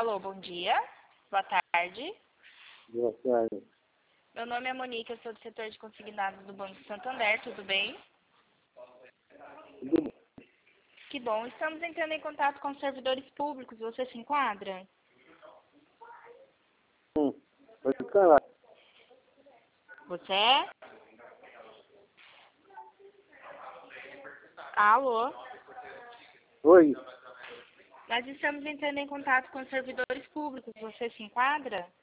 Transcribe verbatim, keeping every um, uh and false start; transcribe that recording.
Alô, bom dia. Boa tarde. Boa tarde. Meu nome é Monique, eu sou do setor de consignados do Banco Santander, tudo bem? Tudo bom? Que bom. Estamos entrando em contato com os servidores públicos. Você se enquadra? Hum, pode falar. Você é? Alô? Oi. Nós estamos entrando em contato com os servidores públicos. Você se enquadra?